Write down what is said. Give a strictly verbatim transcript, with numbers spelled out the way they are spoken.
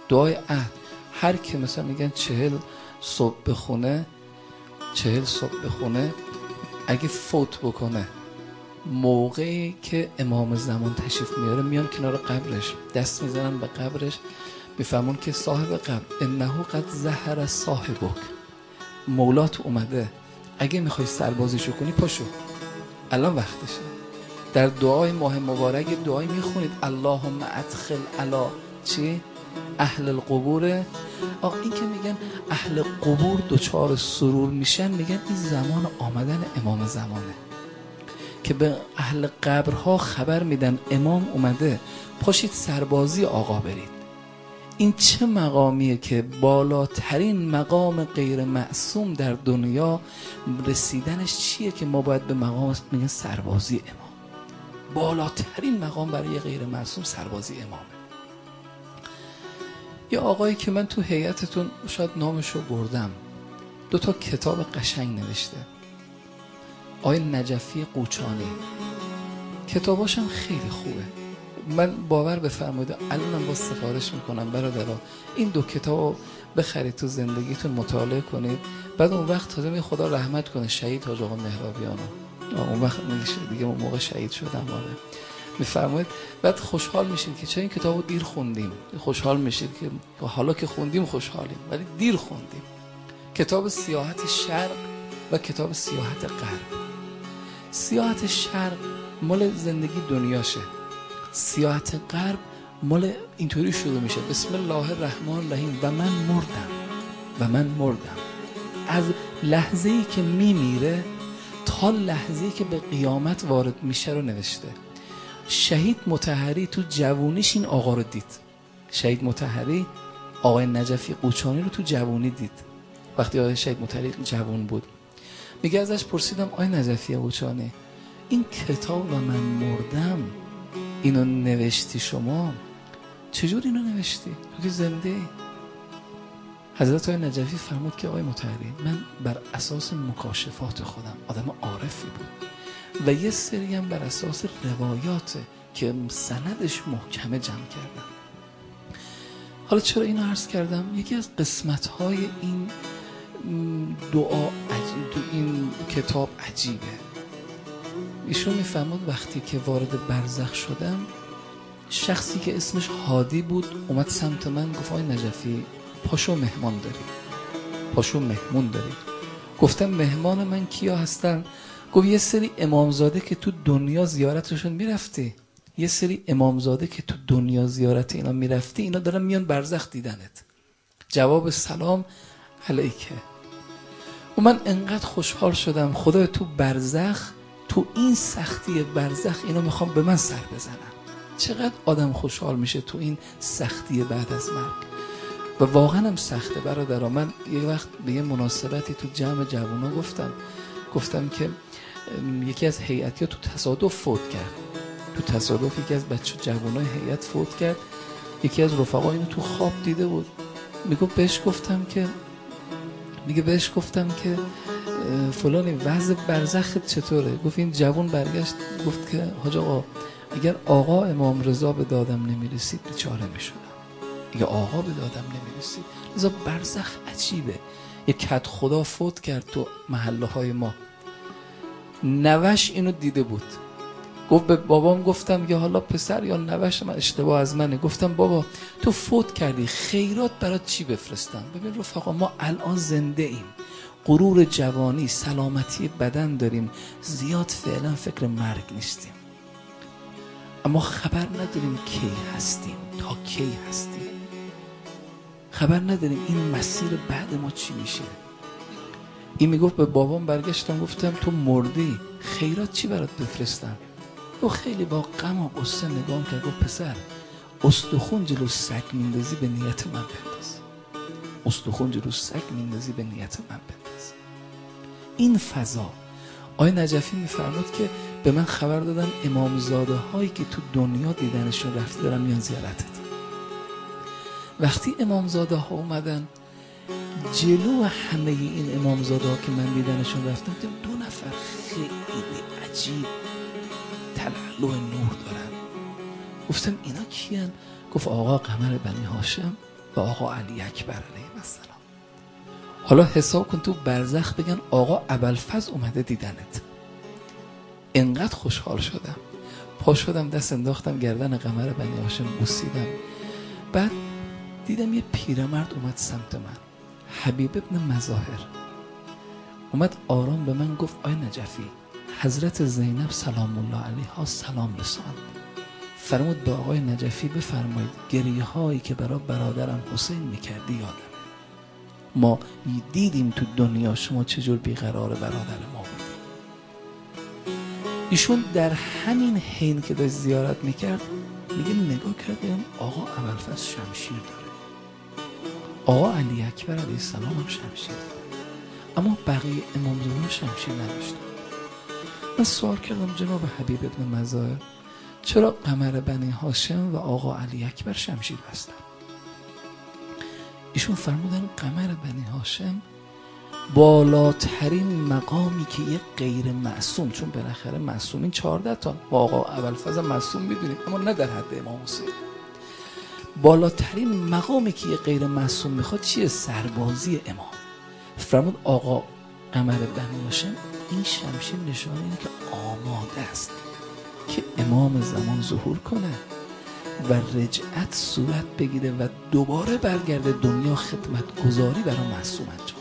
دعای عهد. هر که مثلا میگن چهل صبح بخونه، چهل صبح بخونه، اگه فوت بکنه موقعی که امام زمان تشریف میاره میان کنار قبرش، دست میزنن به قبرش، میفهمون که صاحب قبر انه قد ظهر صاحبک، مولات اومده، اگه میخوای سربازیشو کنی پاشو، الان وقتشه. در دعای ماه مبارک دعایی میخونید اللهم ادخل علی چی؟ اهل القبور. آه این که میگن اهل قبور دوچار سرور میشن، میگن این زمان آمدن امام زمانه که به اهل قبرها خبر میدن امام اومده، پاشید سربازی آقا برید. این چه مقامیه که بالاترین مقام غیر معصوم در دنیا رسیدنش چیه که ما باید به مقام میگن سربازی امام. بالاترین مقام برای غیر معصوم سربازی امامه. یه آقایی که من تو هیئتتون شاید نامشو بردم، دو تا کتاب قشنگ نوشته، آقای نجفی قوچانی، کتاباشم خیلی خوبه. من باور بفرمایید الانم با سفارش میکنم برادرها این دو کتاب بخرید تو زندگیتون مطالعه کنید، بعد اون وقت تازه می خدا رحمت کنه شهید حاج آقا مهرابیانو، اون وقت میشه دیگه اون موقع شهید شدم آره، میفرمایید بعد خوشحال میشید که چرا این کتابو دیر خوندیم، خوشحال میشید که حالا که خوندیم خوشحالیم ولی دیر خوندیم. کتاب سیاحت شرق و کتاب سیاحت غرب. سیاحت شرق مال زندگی دنیاشه، سیاحت غرب مال اینطوری شروع میشه بسم الله الرحمن الرحیم و من مردم و من مردم، از لحظه‌ای که میمیره تا لحظه‌ای که به قیامت وارد میشه رو نوشته. شهید مطهری تو جوونیش این آقا رو دید، شهید مطهری آقای نجفی قوچانی رو تو جوونی دید، وقتی آقای شهید مطهری جوون بود. میگه ازش پرسیدم آقای نجفی قوچانی این کتاب و من مردم اینو نوشتی شما، چجور اینو نوشتی؟ تو که زنده ای؟ حضرت آقای نجفی فرمود که آقای مطهری من بر اساس مکاشفات خودم، آدم عارفی بود و یه سری هم بر اساس روایات که سندش محکمه جمع کردم. حالا چرا اینو عرض کردم؟ یکی از قسمت‌های این دعا عجیب، تو این کتاب عجیبه. ایشون میفهمد وقتی که وارد برزخ شدم شخصی که اسمش هادی بود اومد سمت من گفت آقای نجفی پاشو مهمان داری، پاشو مهمون داری. گفتم مهمان من کیا هستن؟ گفت یه سری امامزاده که تو دنیا زیارتشون میرفتی، یه سری امامزاده که تو دنیا زیارت اینا میرفتی اینا دارن میان برزخ دیدنت. جواب سلام علیکه. و من انقدر خوشحال شدم خدا تو برزخ، تو این سختی برزخ اینا میخوام به من سر بزنن. چقدر آدم خوشحال میشه تو این سختی بعد از مرگ. و واقعا هم سخته برادران. من یه وقت به یه مناسبتی تو جمع جوونا گفتم گفتم که یکی از هیئتی ها تو تصادف فوت کرد، تو تصادف یکی از بچه جوانای هیئت فوت کرد. یکی از رفقا اینو تو خواب دیده بود، میگه بهش گفتم که میگه بهش گفتم که فلانی وضع برزخ چطوره؟ گفت این جوان برگشت گفت که حاج آقا اگر آقا امام رضا به دادم نمیرسید بیچاره میشدم، اگر آقا به دادم نمیرسید. لذا برزخ عجیبه. یک کد خدا فوت کرد تو محله های ما، نوش اینو دیده بود، گفت به بابام گفتم یا حالا پسر یا نوش من اشتباه از منه، گفتم بابا تو فوت کردی خیرات برات چی بفرستم؟ ببین رفقا ما الان زنده ایم، غرور جوانی، سلامتی بدن داریم، زیاد فعلا فکر مرگ نیستیم، اما خبر نداریم کی هستیم، تا کی هستیم، خبر نداریم این مسیر بعد ما چی میشه. این میگفت به بابام برگشتم گفتم تو مردی خیرات چی برات بفرستم؟ او خیلی با غم و غصه نگام کرد گفت پسر استخون جلو سگ میندازی به نیت من بنداز، استخون جلو سگ میندازی به نیت من بنداز. این فضا آقای نجفی میفرمود که به من خبر دادن امامزاده هایی که تو دنیا دیدنشون رفتی دارن میان زیارتت. وقتی امامزاده ها اومدن جلو همه این امامزاده ها که من دیدنشون رفتم دیدم دو نفر خیلی عجیب تلالو نور دارن. گفتم اینا کیان؟ گفت آقا قمر بنی هاشم، و آقا علی اکبر علیه السلام. حالا حساب کن تو برزخ بگن آقا ابوالفضل اومده دیدنت. انقدر خوشحال شدم، پا شدم دست انداختم گردن قمر بنی هاشم بوسیدم. بعد دیدم یه پیرمرد اومد سمت من، حبیب ابن مظاهر اومد آرام به من گفت آی نجفی، حضرت زینب سلام الله علیها سلام رساند، فرمود به آقای نجفی بفرمایید گریه هایی که برای برادرم حسین میکردی یادم، ما دیدیم تو دنیا شما چجور بیقرار برادر ما بودی. ایشون در همین حین که داشت زیارت میکرد میگه نگاه کردم آقا ابوالفضل شمشیر داره، آقا علی اکبر علیه السلام هم شمشیر داره، اما بقیه امام زمان شمشیر نداشتن. من سوال کردم جناب حبیب ابن مظاهر چرا قمر بنی هاشم و آقا علی اکبر شمشیر بستن؟ ایشون فرمودن قمر بنی هاشم بالاترین مقامی که یک غیر معصوم، چون بالاخره معصومین چهارده تا و آقا ابوالفضل معصوم میدونیم اما نه در حد امام حسین، بالاترین مقامی که یک غیر معصوم میخواد چیه؟ سربازی امام. فرمود آقا قمر بنی هاشم این شمشیر نشانه اینه که آماده است که امام زمان ظهور کنه و رجعت صورت بگیره و دوباره برگرده دنیا خدمت گذاری برای معصوم انجام.